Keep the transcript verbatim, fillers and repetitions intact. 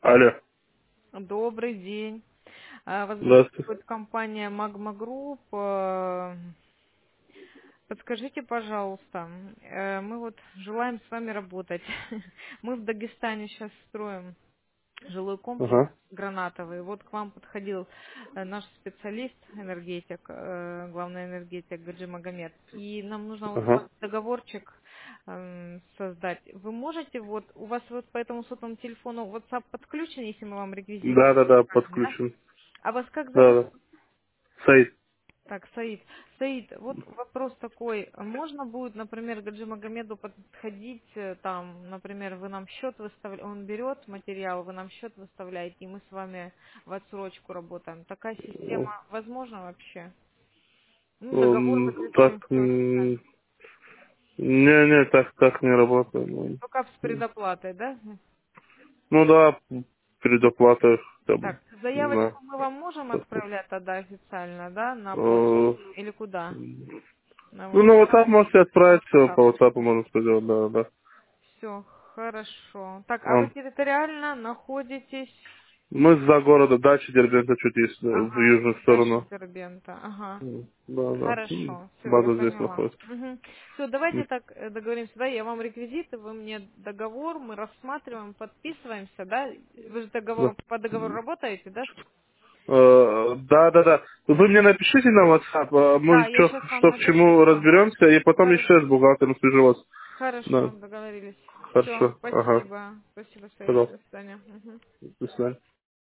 Алло. Добрый день. А, Вас Здравствуйте. беспокоит компания Magma Group. Э, Подскажите, пожалуйста, э, мы вот желаем с вами работать. Мы в Дагестане сейчас строим жилой комплекс Ага. гранатовый. Вот к вам подходил э, наш специалист, энергетик, э, главный энергетик Гаджи Магомед. И нам нужно вот с вами Ага. договорчик эм, создать. Вы можете, вот у вас вот по этому сотовому телефону WhatsApp подключен, если мы вам реквизиты Да, да, да, скажем, да? подключен. А вас как Да, зовут? да. Саид. Так, Саид. Саид, вот вопрос такой. Можно будет, например, Гаджи Магомеду подходить, э, там, например, вы нам счет выставляете, он берет материал, вы нам счет выставляете, и мы с вами в отсрочку работаем. Такая Ну, система возможна вообще? Ну, договор м, заключим, так, все официально. м, не, не, так, так не работает. Ну, Только с м. предоплатой, да? Ну да, предоплата, как бы, Так, не знаю. заявочку мы вам можем отправлять тогда официально, да, на почту? Э, Или куда? На Ну, на WhatsApp. WhatsApp можете отправить, все по WhatsApp можно сделать, да, да. Все, хорошо. Так, а вы А, территориально находитесь... Мы за города дачи Дербента чуть есть, э, в Ага, южную дальше сторону. Дербента. Ага. М, Да, да. М, Хорошо, все, я База здесь поняла. находится. Все, давайте так э, договоримся, да, я вам реквизиты, вы мне договор, мы рассматриваем, подписываемся, да? Вы же Да. договор, по договору работаете, да? Э, Да, да, да. Вы мне напишите на WhatsApp, а мы Да, я чё, сейчас вам что к напишу, чему все. разберемся, и потом еще Хорошо. с бухгалтером свяжу вас. Хорошо, Да, договорились. Все, хорошо. Ага. спасибо. Спасибо, Саид. Пожалуйста. До свидания. Мгм. До свидания.